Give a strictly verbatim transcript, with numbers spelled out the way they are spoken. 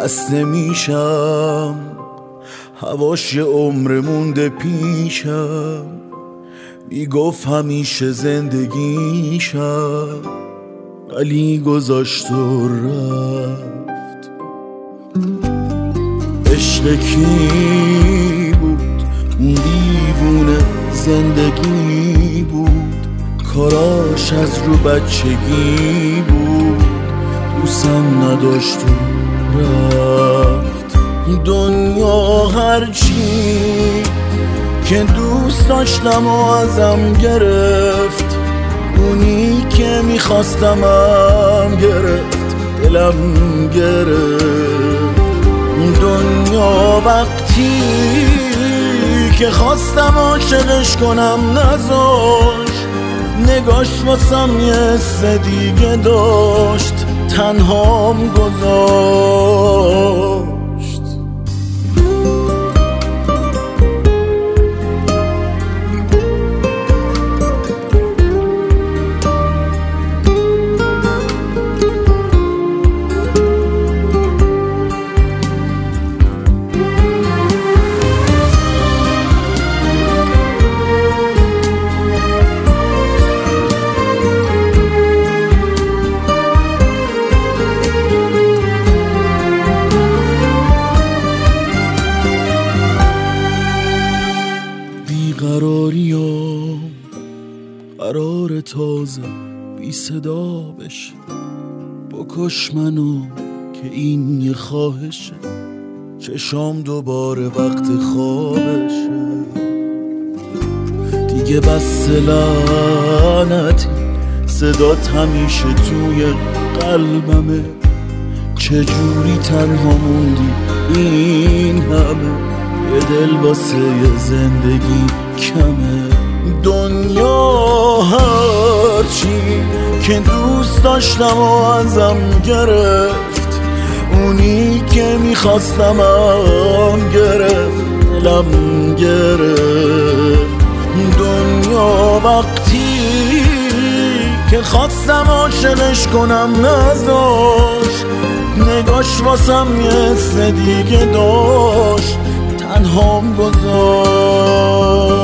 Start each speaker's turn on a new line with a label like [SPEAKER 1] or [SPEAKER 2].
[SPEAKER 1] خسته میشم، هواش یه عمر مونده پیشم، میگفت همیشه زندگیشم، ولی گذاشت و رفت. عشق کی بود؟ اون دیوونه زندگی بود، کاراش از رو بچگی بود، دوستم نداشت و رفت. دنیا هرچی که دوست داشتم و ازم گرفت، اونی که میخواستمم گرفت، دلم گرفت. دنیا وقتی که خواستم عاشقش کنم نذاشت، نگاش واسم یه حس دیگه داشت، تنهام گذاشت. بیقراریام قرار تازه بی صدا بشه، بکش منو که این یه خواهشه، چشام دوباره وقت خوابشه. دیگه بس لعنتی صدات همیشه توی قلبمه، چجوری تنها موندی این همه، یه دل واسه یه زندگی کمه. دنیا هرچی که دوست داشتم و ازم گرفت، اونی که میخواستمم گرفت، دلم گرفت. دنیا وقتی که خواستم عاشقش کنم نذاشت، نگاش واسم یه حس دیگه داشت، تنهام گذاشت.